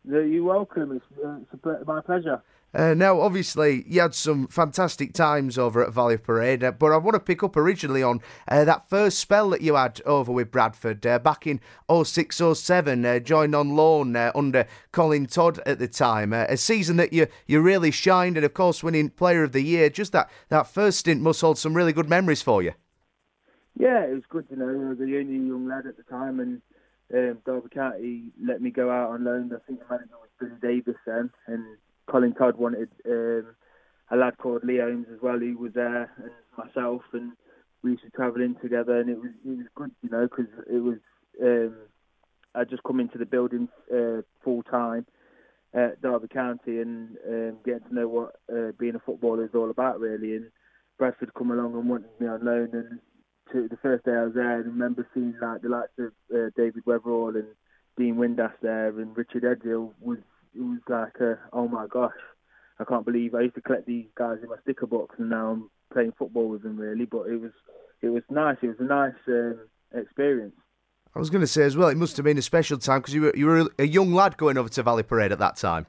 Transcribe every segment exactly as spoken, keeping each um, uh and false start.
No, you're welcome. It's, uh, it's a, ple- my pleasure. Uh, now, obviously, you had some fantastic times over at Valley Parade, uh, but I want to pick up originally on uh, that first spell that you had over with Bradford uh, back in oh six oh seven, uh, joined on loan uh, under Colin Todd at the time. Uh, a season that you you really shined, and of course, winning Player of the Year. Just that, that first stint must hold some really good memories for you. Yeah, it was good. You know, I was the only young lad at the time, and um, Derby County let me go out on loan. I think the manager was Billy Davis then, and Colin Todd wanted um, a lad called Lee Holmes as well. He was there, and myself, and we used to travel in together, and it was it was good, you know, because it was um, I just come into the building uh, full time at Derby County and um, getting to know what uh, being a footballer is all about, really. And Bradford come along and wanted me on loan, and to the first day I was there, I remember seeing like the likes of uh, David Weatherall and Dean Windass there, and Richard Edgill was it was like, a, oh my gosh, I can't believe I used to collect these guys in my sticker box, and now I'm playing football with them, really. But it was it was nice. It was a nice um, experience. I was going to say as well, it must have been a special time because you were you were a young lad going over to Valley Parade at that time.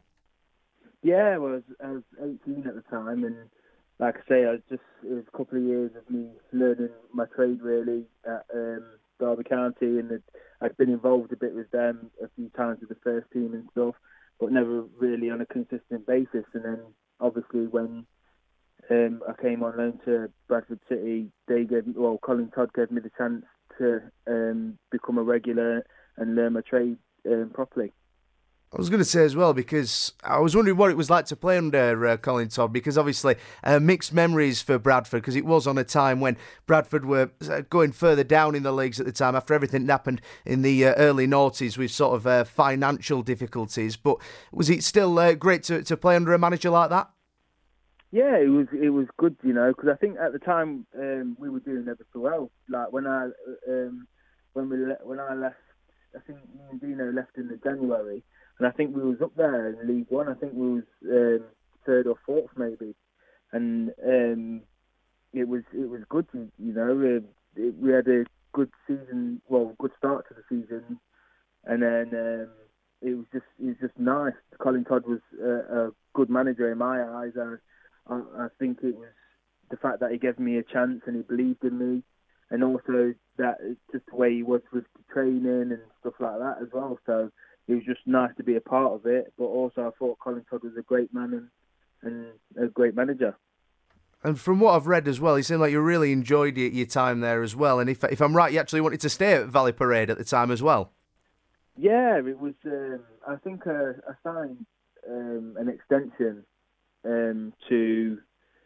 Yeah, well, I was, I was eighteen at the time, and like I say, I was just it was a couple of years of me learning my trade really at um, Derby County, and it, I'd been involved a bit with them a few times with the first team and stuff, but never really on a consistent basis. And then obviously when um, I came on loan to Bradford City, they gave well, Colin Todd gave me the chance to um, become a regular and learn my trade um, properly. I was going to say as well, because I was wondering what it was like to play under uh, Colin Todd, because obviously uh, mixed memories for Bradford, because it was on a time when Bradford were uh, going further down in the leagues at the time after everything that happened in the uh, early noughties with sort of uh, financial difficulties. But was it still uh, great to, to play under a manager like that? Yeah, it was it was good, you know, because I think at the time um, we were doing ever so well. Like when I um, when we le- when I left, I think me and Dino left in the January, and I think we was up there in League One. I think we was um, third or fourth maybe, and um, it was it was good, you know. Uh, it, we had a good season, well, good start to the season, and then um, it was just it was just nice. Colin Todd was a, a good manager in my eyes. I, I, I think it was the fact that he gave me a chance and he believed in me, and also that it's just the way he was with the training and stuff like that as well. So it was just nice to be a part of it. But also, I thought Colin Todd was a great man and, and a great manager. And from what I've read as well, it seemed like you really enjoyed your, your time there as well. And if if I'm right, you actually wanted to stay at Valley Parade at the time as well. Yeah, it was. Um, I think uh, I signed um, an extension um, to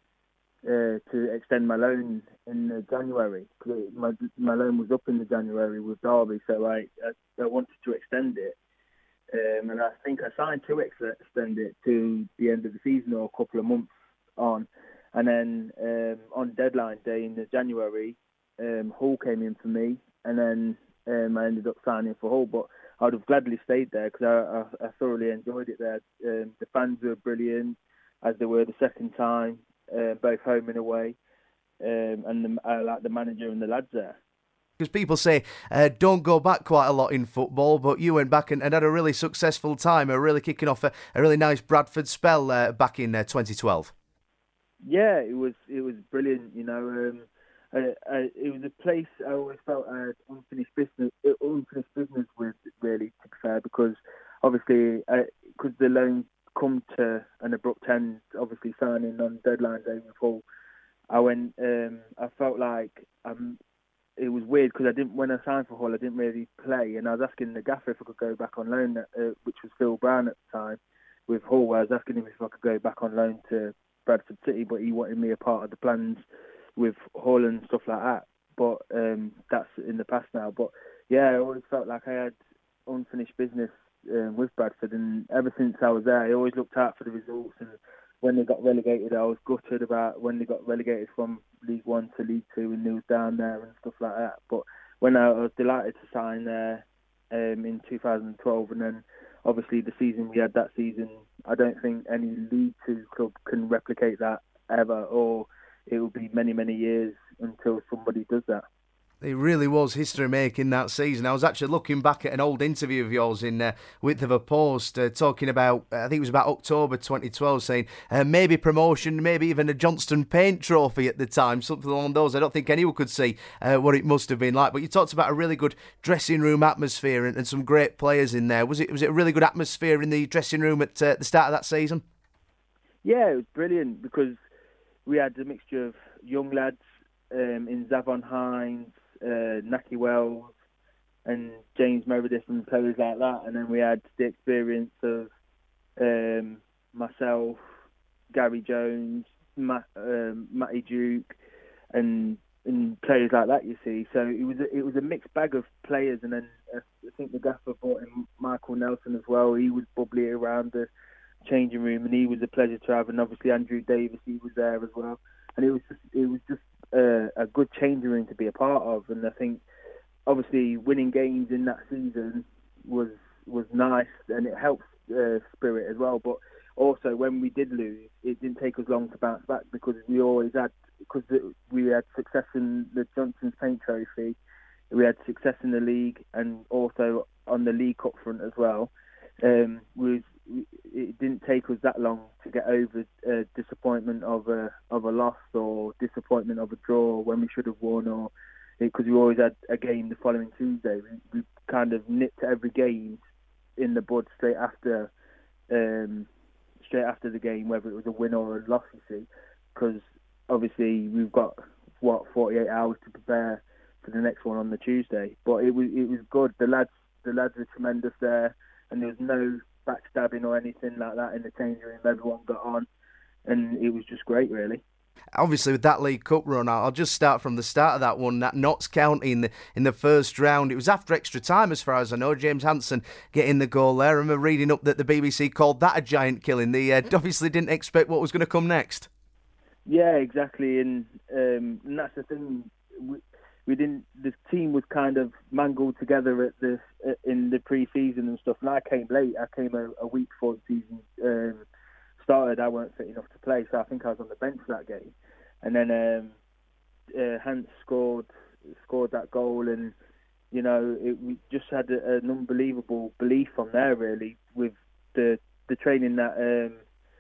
uh, to extend my loan in uh, January. My my loan was up in the January with Derby, so I I, I wanted to extend it, um, and I think I signed to ex- extend it to the end of the season or a couple of months on, and then um, on deadline day in the January, um, Hull came in for me, and then um, I ended up signing for Hull, but I would have gladly stayed there because I, I, I thoroughly enjoyed it there. Um, the fans were brilliant, as they were the second time, uh, both home and away, um, and the, I like the manager and the lads there. Because people say uh, don't go back quite a lot in football, but you went back and, and had a really successful time, a really kicking off a, a really nice Bradford spell uh, back in uh, twenty twelve. Yeah, it was it was brilliant. You know, um, I, I, it was a place I always felt I had unfinished business, unfinished business with, really, to be fair, because obviously, because the loan come to an abrupt end, obviously signing on deadline day with Hull, I went. Um, I felt like um, it was weird because I didn't. When I signed for Hull, I didn't really play, and I was asking the gaffer if I could go back on loan, uh, which was Phil Brown at the time with Hull. I was asking him if I could go back on loan to Bradford City, but he wanted me a part of the plans with Hull and stuff like that. But um, that's in the past now. But yeah, I always felt like I had unfinished business um, with Bradford, and ever since I was there, I always looked out for the results. And when they got relegated, I was gutted about when they got relegated from League One to League Two, and they was down there and stuff like that. But when I, I was delighted to sign there um, in two thousand twelve, and then obviously the season we had that season, I don't think any League Two club can replicate that ever, or it will be many, many years until somebody does that. It really was history making that season. I was actually looking back at an old interview of yours in uh, Width of a Post, uh, talking about, uh, I think it was about October twenty twelve, saying uh, maybe promotion, maybe even a Johnston Paint Trophy at the time, something along those. I don't think anyone could see uh, what it must have been like. But you talked about a really good dressing room atmosphere and, and some great players in there. Was it was it a really good atmosphere in the dressing room at uh, the start of that season? Yeah, it was brilliant because we had a mixture of young lads um, in Zavon Hines, uh, Naki Wells and James Meredith and players like that, and then we had the experience of um, myself, Gary Jones, Matt, um, Matty Duke, and and players like that. You see, so it was a, it was a mixed bag of players, and then uh, I think the gaffer brought in Michael Nelson as well. He was bubbly around the changing room, and he was a pleasure to have. And obviously Andrew Davis, he was there as well, and it was just it was just uh, a good changing room to be a part of. And I think obviously winning games in that season was was nice, and it helps uh, spirit as well. But also when we did lose, it didn't take us long to bounce back because we always had because we had success in the Johnston's Paint Trophy, we had success in the league, and also on the League Cup front as well. Um, was it didn't take us that long to get over uh, disappointment of a of a loss or disappointment of a draw when we should have won, or because we always had a game the following Tuesday. We, we kind of nipped every game in the bud straight after um, straight after the game, whether it was a win or a loss. You see, because obviously we've got what forty-eight hours to prepare for the next one on the Tuesday. But it was it was good. The lads the lads were tremendous there, and there was no backstabbing or anything like that in the changing room. Everyone got on, and it was just great, really. Obviously, with that League Cup run, I'll just start from the start of that one. That Notts County in the in the first round. It was after extra time, as far as I know. James Hansen getting the goal there. I remember reading up that the B B C called that a giant killing. They uh, obviously didn't expect what was going to come next. Yeah, exactly, and, um, and that's the thing. We, we didn't. The team was kind of mangled together at the in the pre-season and stuff. And I came late. I came a, a week before the season um, started. I weren't fit enough to play, so I think I was on the bench for that game. And then um, uh, Hans scored scored that goal, and you know it, we just had a, an unbelievable belief from there, really, with the the training that um,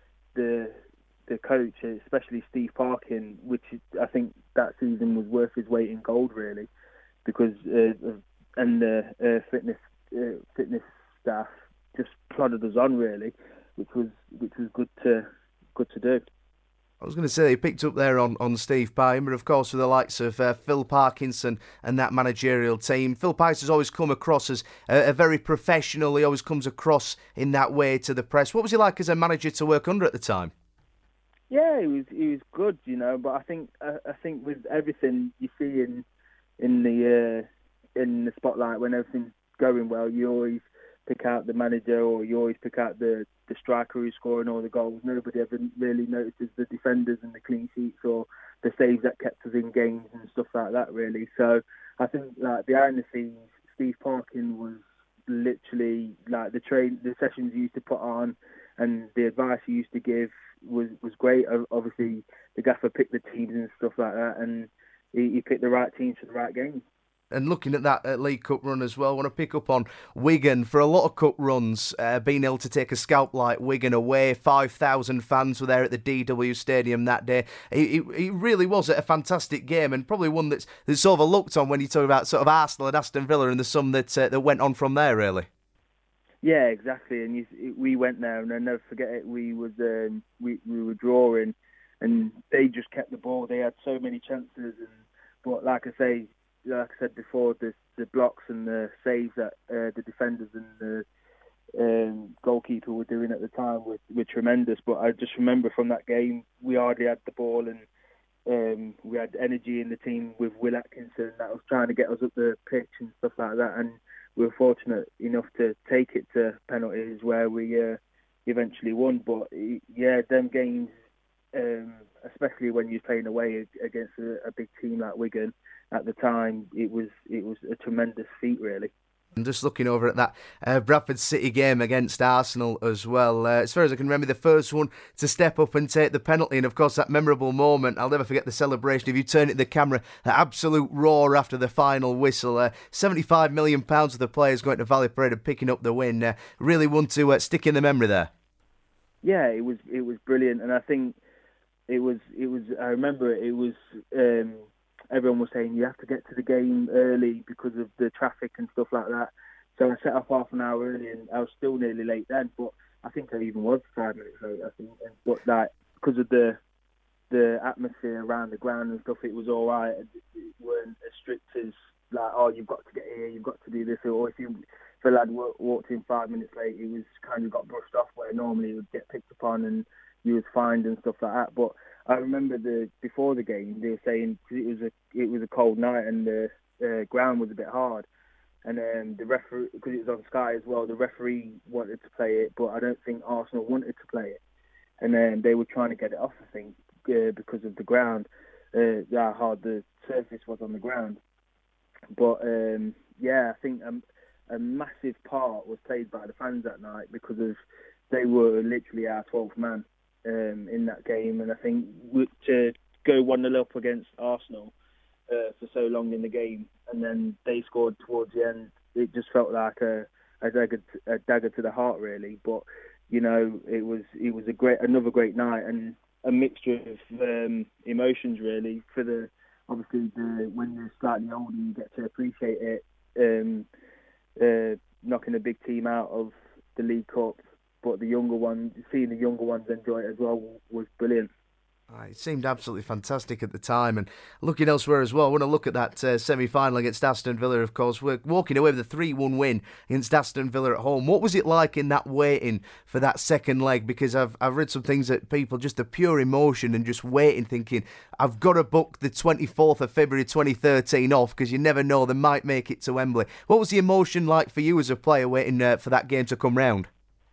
the the coach, especially Steve Parkin, which I think that season was worth his weight in gold, really, because uh, and the uh, fitness uh, fitness staff just plodded us on, really, which was which was good to good to do. I was going to say, he picked up there on, on Steve Pye, but of course with the likes of uh, Phil Parkinson and that managerial team. Phil Pye has always come across as a, a very professional. He always comes across in that way to the press. What was he like as a manager to work under at the time? Yeah, he was he was good, you know. But I think I, I think with everything you see in in the uh, in the spotlight, when everything's going well, you always pick out the manager, or you always pick out the, the striker who's scoring all the goals. Nobody ever really notices the defenders and the clean sheets or the saves that kept us in games and stuff like that, really. So I think, like, behind the scenes, Steve Parkin was literally like the train, the sessions he used to put on, and the advice he used to give was was great. Obviously, the gaffer picked the teams and stuff like that, and he, he picked the right teams for the right games. And looking at that uh, League Cup run as well, I want to pick up on Wigan. For a lot of cup runs, uh, being able to take a scalp like Wigan away, five thousand fans were there at the D W Stadium that day. It, it, it really was a fantastic game, and probably one that's, that's overlooked on when you talk about sort of Arsenal and Aston Villa and the sum that uh, that went on from there, really. Yeah, exactly. And you, we went there, and I'll never forget it. We was um, we we were drawing, and they just kept the ball. They had so many chances, and but like I say. Like I said before, the the blocks and the saves that uh, the defenders and the um, goalkeeper were doing at the time were, were tremendous. But I just remember from that game, we hardly had the ball, and um, we had energy in the team with Will Atkinson that was trying to get us up the pitch and stuff like that. And we were fortunate enough to take it to penalties where we uh, eventually won. But yeah, them games, um, especially when you're playing away against a, a big team like Wigan. At the time, it was it was a tremendous feat, really. I'm just looking over at that uh, Bradford City game against Arsenal as well. Uh, as far as I can remember, the first one to step up and take the penalty, and of course that memorable moment. I'll never forget the celebration. If you turn it to the camera, the absolute roar after the final whistle. Uh, seventy-five million pounds of the players going to Valley Parade and picking up the win. Uh, really one to uh, stick in the memory there. Yeah, it was it was brilliant, and I think it was it was. I remember it, it was. Um, Everyone was saying you have to get to the game early because of the traffic and stuff like that. So I set off half an hour early, and I was still nearly late then. But I think I even was five minutes late. I think, and, but like because of the the atmosphere around the ground and stuff, it was all right. It, it weren't as strict as like, oh, you've got to get here, you've got to do this, or if you if a lad walked in five minutes late, it was kind of got brushed off where normally it would get picked upon and you was fined and stuff like that. But I remember the before the game they were saying cause it was a it was a cold night and the uh, ground was a bit hard, and um, the referee, because it was on Sky as well, the referee wanted to play it, but I don't think Arsenal wanted to play it, and then they were trying to get it off, I think, uh, because of the ground, uh, how hard the surface was on the ground. But um, yeah, I think a, a massive part was played by the fans that night because of they were literally our twelfth man. Um, in that game, and I think to go one nil up against Arsenal uh, for so long in the game, and then they scored towards the end, it just felt like a, a, dagger, to, a dagger to the heart, really. But you know, it was it was a great another great night and a mixture of um, emotions, really. For the obviously the when you're slightly older, you get to appreciate it. Um, uh, knocking a big team out of the League Cup. But the younger ones, seeing the younger ones enjoy it as well was brilliant. It seemed absolutely fantastic at the time. And looking elsewhere as well, I want to look at that uh, semi-final against Aston Villa, of course. We're walking away with a three one win against Aston Villa at home. What was it like in that waiting for that second leg? Because I've I've read some things that people, just the pure emotion and just waiting, thinking, I've got to book the twenty-fourth of February twenty thirteen off because you never know, they might make it to Wembley. What was the emotion like for you as a player waiting uh, for that game to come round?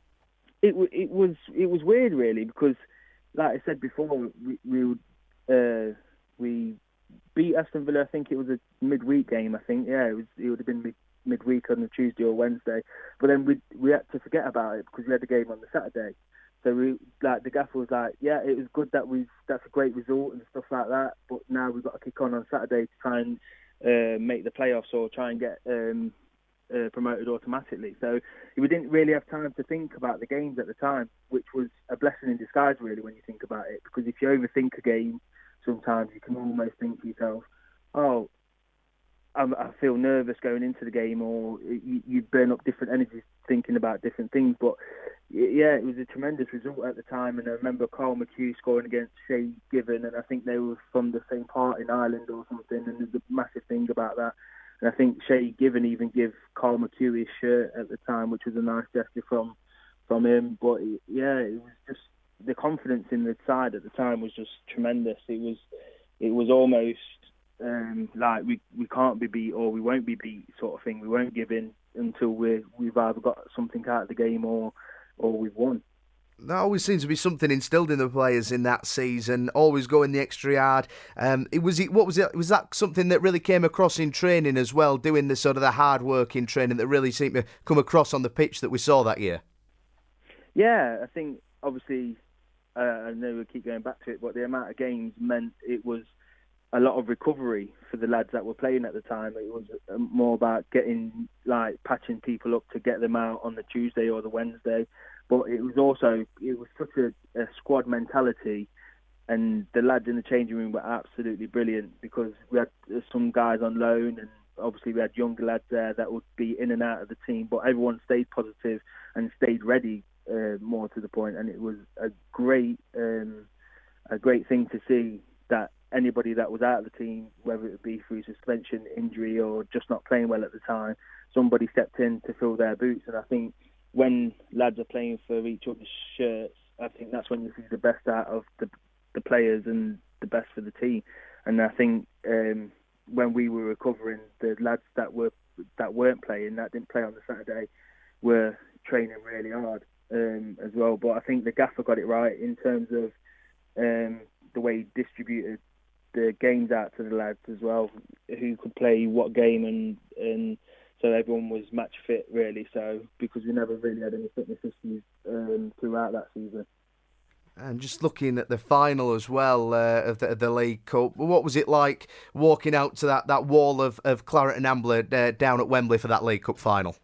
It it was it was weird, really, because, like I said before, we we, uh, we beat Aston Villa. I think it was a midweek game. I think yeah, it was. It would have been mid, midweek on a Tuesday or Wednesday. But then we we had to forget about it because we had the game on the Saturday. So we like the gaffer was like, yeah, it was good that we that's a great result and stuff like that. But now we've got to kick on on Saturday to try and uh, make the playoffs or try and get. Um, Uh, promoted automatically. So we didn't really have time to think about the games at the time, which was a blessing in disguise, really, when you think about it. Because if you overthink a game, sometimes you can almost think to yourself, oh, I'm, I feel nervous going into the game, or you, you burn up different energies thinking about different things. But yeah, it was a tremendous result at the time. And I remember Carl McHugh scoring against Shay Given, and I think they were from the same part in Ireland or something, and there's a massive thing about that. And I think Shay Given even gave Carl McHugh his shirt at the time, which was a nice gesture from from him. But yeah, it was just the confidence in the side at the time was just tremendous. It was it was almost um, like we, we can't be beat or we won't be beat sort of thing. We won't give in until we we've either got something out of the game or or we've won. There always seems to be something instilled in the players in that season, always going the extra yard. Um, it was it, what was it? Was that something that really came across in training as well, doing the sort of the hard work in training that really seemed to come across on the pitch that we saw that year? Yeah, I think obviously, uh, I know we keep going back to it, but the amount of games meant it was a lot of recovery for the lads that were playing at the time. It was more about getting, like, patching people up to get them out on the Tuesday or the Wednesday. But it was also, it was such a, a squad mentality, and the lads in the changing room were absolutely brilliant because we had some guys on loan, and obviously we had younger lads there that would be in and out of the team, but everyone stayed positive and stayed ready, uh, more to the point. And it was a great, um, a great thing to see that anybody that was out of the team, whether it be through suspension, injury, or just not playing well at the time, somebody stepped in to fill their boots. And I think when lads are playing for each other's shirts, I think that's when you see the best out of the the players and the best for the team. And I think um, when we were recovering, the lads that were that weren't playing, that didn't play on the Saturday, were training really hard um, as well. But I think the gaffer got it right in terms of um, the way he distributed the games out to the lads as well, who could play what game, and and so everyone was match fit really. So because we never really had any fitness issues um, throughout that season. And just looking at the final as well uh, of, the, of the League Cup, what was it like walking out to that, that wall of, of claret and amber uh, down at Wembley for that League Cup final?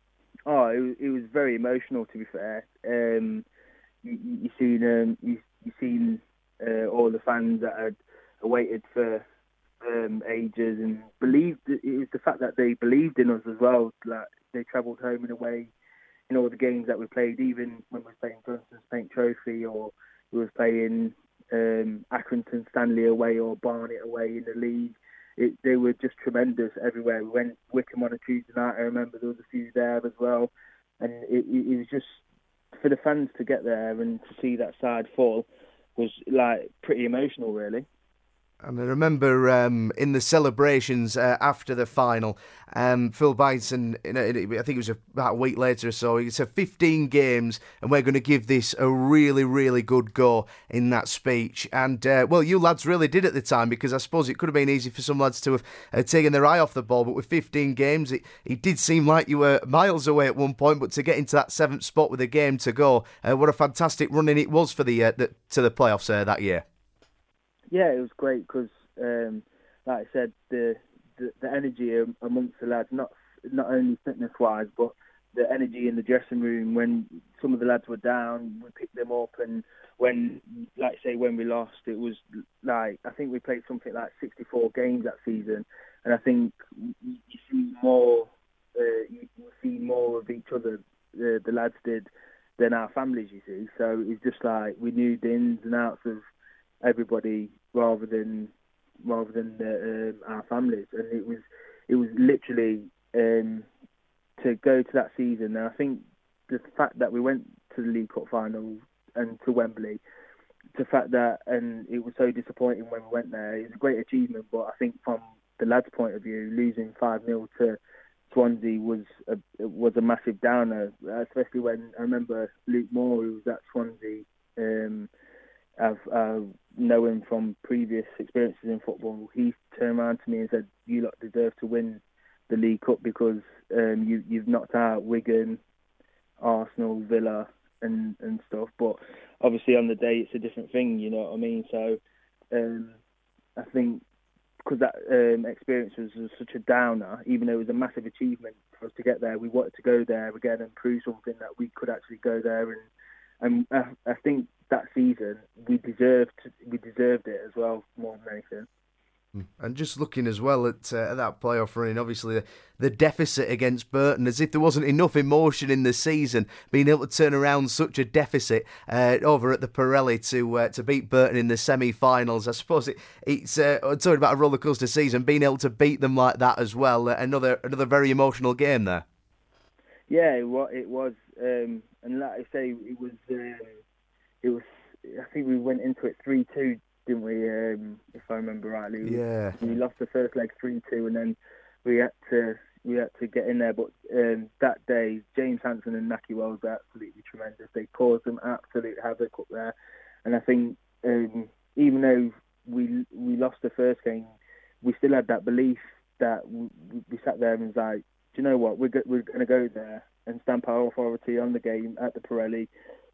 Oh, it was, it was very emotional, to be fair. Um, you, you seen um, you, you seen uh, all the fans that had waited for um, ages and believed. It was the fact that they believed in us as well. Like they travelled home and away in all the games that we played, even when we were playing Johnson's Paint Trophy or we were playing um, Accrington Stanley away or Barnet away in the league. It, they were just tremendous everywhere. We went Wickham on a Tuesday night. I remember there was a few there as well, and it, it, it was just for the fans to get there and to see that side full was like pretty emotional, really. And I remember um, in the celebrations uh, after the final, um, Phil Byson, you know, I think it was about a week later or so, he said fifteen games and we're going to give this a really, really good go in that speech. And, uh, well, you lads really did at the time, because I suppose it could have been easy for some lads to have uh, taken their eye off the ball, but with fifteen games, it, it did seem like you were miles away at one point, but to get into that seventh spot with a game to go, uh, what a fantastic running it was for the, uh, the to the playoffs uh, that year. Yeah, it was great because, um, like I said, the, the the energy amongst the lads, not not only fitness wise, but the energy in the dressing room. When some of the lads were down, we picked them up, and when, like I say, when we lost, it was like I think we played something like sixty-four games that season, and I think you, you see more, uh, you, you see more of each other. Uh, the lads did than our families, you see. So it's just like we knew the ins and outs of everybody rather than rather than the, um, our families, and it was it was literally um, to go to that season. And I think the fact that we went to the League Cup final and to Wembley, the fact that and it was so disappointing when we went there, it was a great achievement. But I think from the lads' point of view, losing five nil to Swansea was a was a massive downer, especially when I remember Luke Moore, who was at Swansea. Um, I've uh, know him from previous experiences in football. He turned around to me and said, "You lot deserve to win the League Cup because um, you, you've knocked out Wigan, Arsenal, Villa, and, and stuff. But obviously on the day it's a different thing, you know what I mean? So um, I think because that um, experience was, was such a downer, even though it was a massive achievement for us to get there, we wanted to go there again and prove something that we could actually go there and and I, I think that season we deserved we deserved it as well more than anything. And just looking as well at, uh, at that playoff running, obviously the, the deficit against Burton, as if there wasn't enough emotion in the season, being able to turn around such a deficit uh, over at the Pirelli to uh, to beat Burton in the semi-finals. I suppose it, it's uh, talking about a rollercoaster season, being able to beat them like that as well. Uh, another another very emotional game there. Yeah, it was. It was um, and like I say, it was. Um, it was. I think we went into it three two. Didn't we? Um, if I remember rightly, yeah. We, we lost the first leg three two, and then we had to we had to get in there. But um, that day, James Hansen and Naki Wells were absolutely tremendous. They caused them absolute havoc up there, and I think um, even though we we lost the first game, we still had that belief that we, we sat there and was like, do you know what? We're go- we're going to go there and stamp our authority on the game at the Pirelli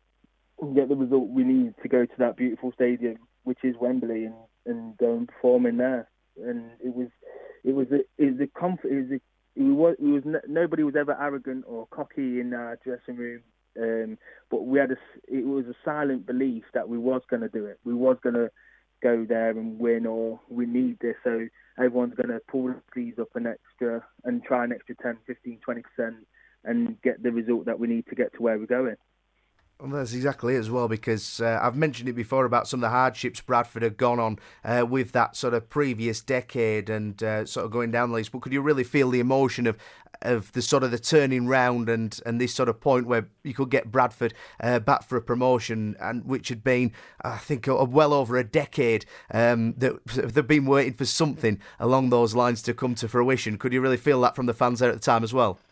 and get the result we need to go to that beautiful stadium, which is Wembley, and, and go and perform in there. And it was, it was a, it was a comfort. It was, a, it was, it was no, nobody was ever arrogant or cocky in our dressing room. Um, but we had a, it was a silent belief that we was going to do it. We was going to go there and win, or we need this. So everyone's going to pull the sleeves up an extra and try an extra ten, fifteen, twenty percent and get the result that we need to get to where we're going. Well, that's exactly it as well, because uh, I've mentioned it before about some of the hardships Bradford had gone on uh, with that sort of previous decade and uh, sort of going down the list. But could you really feel the emotion of of the sort of the turning round and, and this sort of point where you could get Bradford uh, back for a promotion, and which had been, I think, uh, well over a decade um, that they've been waiting for something along those lines to come to fruition. Could you really feel that from the fans there at the time as well?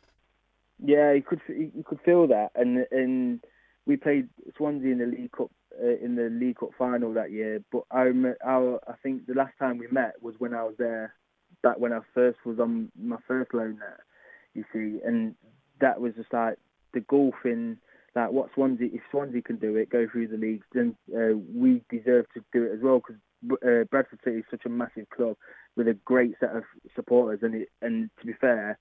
Yeah, you could you could feel that, and and. We played Swansea in the League Cup uh, in the League Cup final that year. But I, I, I think the last time we met was when I was there. Back when I first was on my first loan there you see, and that was just like the gulf in like what Swansea. If Swansea can do it, go through the leagues, then uh, we deserve to do it as well because uh, Bradford City is such a massive club with a great set of supporters, and it, and to be fair,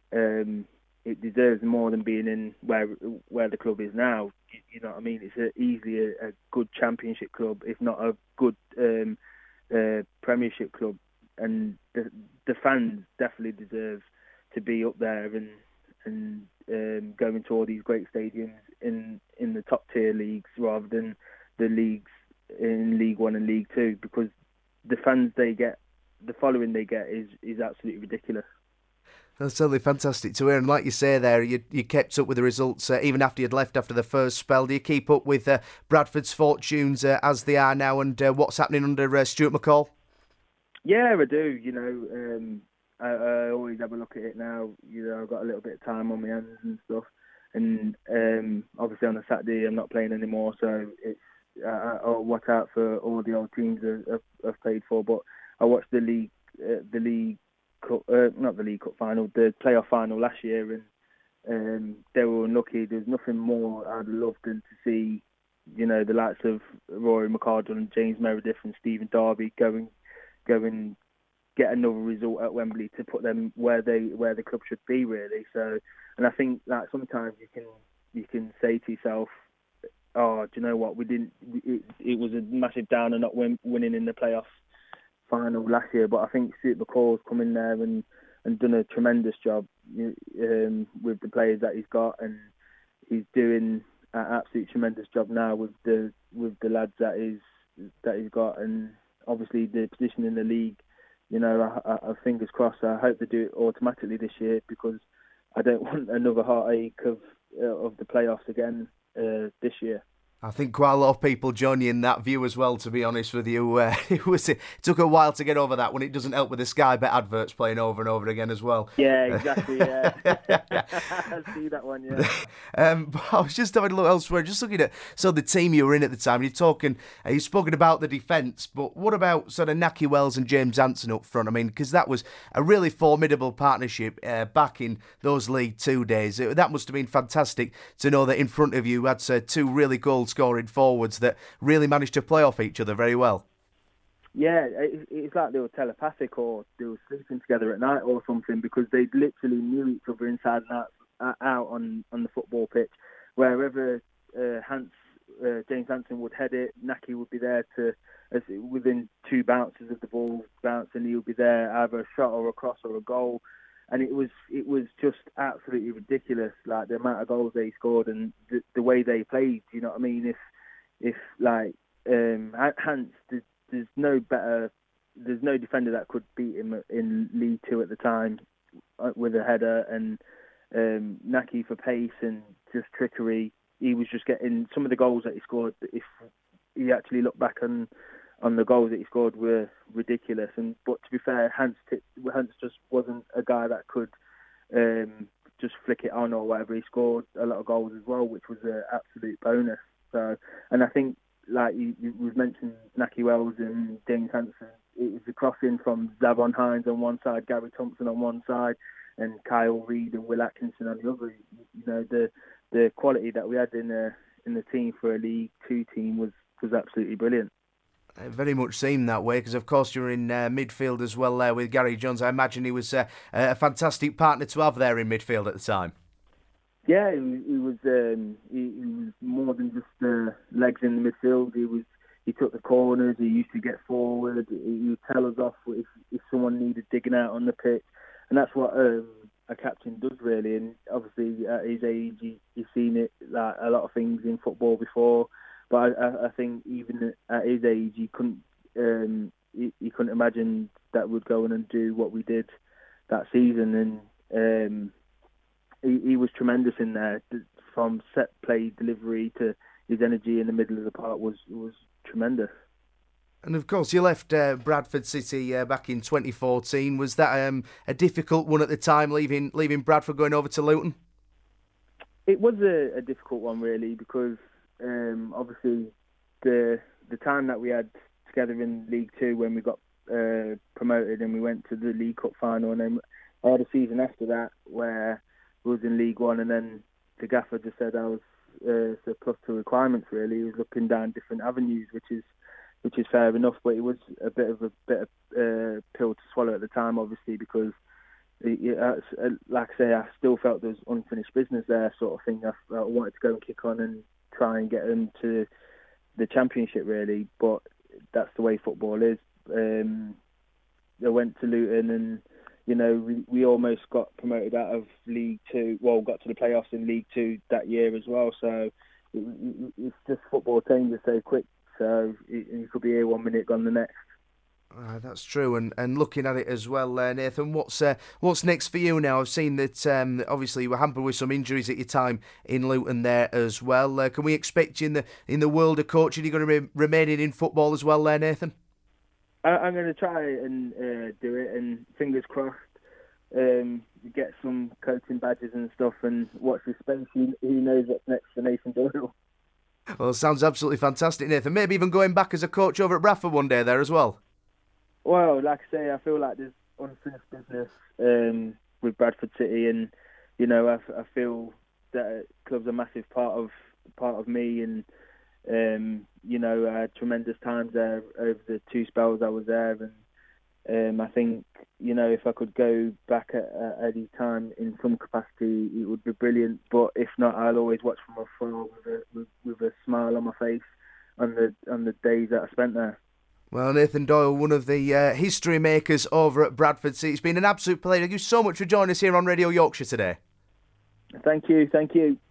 um, it deserves more than being in where where the club is now. You, you know what I mean? It's a, easily a, a good Championship club, if not a good um, uh, Premiership club, and the the fans definitely deserve to be up there and and um, going to all these great stadiums in in the top tier leagues rather than the leagues in League One and League Two, because the fans they get, the following they get is is absolutely ridiculous. That's totally fantastic to hear. And like you say there, you you kept up with the results uh, even after you'd left after the first spell. Do you keep up with uh, Bradford's fortunes uh, as they are now, and uh, what's happening under uh, Stuart McCall? Yeah, I do. You know, um, I, I always have a look at it now. You know, I've got a little bit of time on my hands and stuff. And um, obviously on a Saturday I'm not playing anymore, so it's uh, I'll watch out for all the old teams I've, I've played for. But I watched the league, uh, the league. Cup, uh, not the League Cup final, the playoff final last year, and um, they were unlucky. There's nothing more I'd love than to see, you know, the likes of Rory McArdle and James Meredith and Stephen Darby go and go and get another result at Wembley to put them where they where the club should be, really. So, and I think that sometimes you can you can say to yourself, oh, do you know what? We didn't. It, it was a massive downer not win, winning in the playoffs final last year, but I think Stuart McCall's come in there and, and done a tremendous job um, with the players that he's got, and he's doing an absolutely tremendous job now with the with the lads that he's that he's got, and obviously the position in the league. You know, I, I, I fingers crossed. I hope they do it automatically this year, because I don't want another heartache of uh, of the playoffs again uh, this year. I think quite a lot of people join you in that view as well, to be honest with you. Uh, it, was, it took a while to get over that when it doesn't help with the Sky Bet adverts playing over and over again as well. Yeah, exactly, yeah. I see that one, yeah. Um, but I was just having a look elsewhere, just looking at so the team you were in at the time. You're talking, uh, you've spoken about the defence, but what about sort of Nahki Wells and James Hansen up front? I mean, because that was a really formidable partnership uh, back in those League Two days. It, that must have been fantastic to know that in front of you had uh, two really goal scoring forwards that really managed to play off each other very well. Yeah, it's like they were telepathic, or they were sleeping together at night or something, because they literally knew each other inside and out, out on, on the football pitch. Wherever uh, Hans, uh, James Hansen would head it, Nahki would be there to, as within two bounces of the ball bounce, and he would be there either a shot or a cross or a goal. And it was it was just absolutely ridiculous, like the amount of goals they scored and the, the way they played. You know what I mean? If if like um, Hans, there's no better, there's no defender that could beat him in League Two at the time with a header, and um, Nahki for pace and just trickery. He was just getting some of the goals that he scored. If he actually looked back on. on the goals that he scored were ridiculous. And but to be fair, Hans, Hans just wasn't a guy that could um, just flick it on or whatever. He scored a lot of goals as well, which was an absolute bonus. So, and I think, like you, you, we've mentioned Nahki Wells and James Hansen, it was a crossing from Zavon Hines on one side, Gary Thompson on one side, and Kyle Reid and Will Atkinson on the other. You know, the the quality that we had in the in the team for a League Two team was was absolutely brilliant. It very much seemed that way, because of course you're in uh, midfield as well there with Gary Jones. I imagine he was uh, a fantastic partner to have there in midfield at the time. Yeah, he, he was. Um, he, he was more than just uh, legs in the midfield. He was. He took the corners. He used to get forward. He would tell us off if, if someone needed digging out on the pitch, and that's what um, a captain does really. And obviously at his age, he, he's seen it like a lot of things in football before. But I, I think even at his age, he couldn't um, he, he couldn't imagine that we'd go on and do what we did that season. And um, he, he was tremendous in there, from set play delivery to his energy in the middle of the park was was tremendous. And of course, you left uh, Bradford City uh, back in twenty fourteen. Was that um, a difficult one at the time, leaving leaving Bradford, going over to Luton? It was a, a difficult one, really, because Um, obviously, the the time that we had together in League Two when we got uh, promoted and we went to the League Cup final, and then I had a season after that where we was in League One, and then the gaffer just said I was uh, surplus to requirements. Really, he was looking down different avenues, which is which is fair enough. But it was a bit of a bit of uh, pill to swallow at the time, obviously, because it, it, uh, like I say, I still felt there was unfinished business there, sort of thing. I, I wanted to go and kick on and try and get them to the Championship, really. But that's the way football is. Um, I went to Luton, and you know we, we almost got promoted out of League Two. Well, got to the playoffs in League Two that year as well. So it, it, it's just football changes so quick. So it, you could be here one minute, gone the next. Uh, that's true, and and looking at it as well, uh, Nathan, what's uh, what's next for you now? I've seen that um, obviously you were hampered with some injuries at your time in Luton there as well. Uh, can we expect you in the in the world of coaching? Are you going to be remaining in football as well there, Nathan? I, I'm going to try and uh, do it, and fingers crossed, um, get some coaching badges and stuff, and watch the space. Who, who knows what's next for Nathan Doyle? Well, sounds absolutely fantastic, Nathan. Maybe even going back as a coach over at Bradford one day there as well. Well, like I say, I feel like there's unfinished business um, with Bradford City, and you know, I, I feel that club's a massive part of part of me, and um, you know, I had tremendous times there over the two spells I was there, and um, I think you know, if I could go back at, at any time in some capacity, it would be brilliant. But if not, I'll always watch from afar with a with, with a smile on my face on the on the days that I spent there. Well, Nathan Doyle, one of the uh, history makers over at Bradford City. It's been an absolute pleasure. Thank you so much for joining us here on Radio Yorkshire today. Thank you, thank you.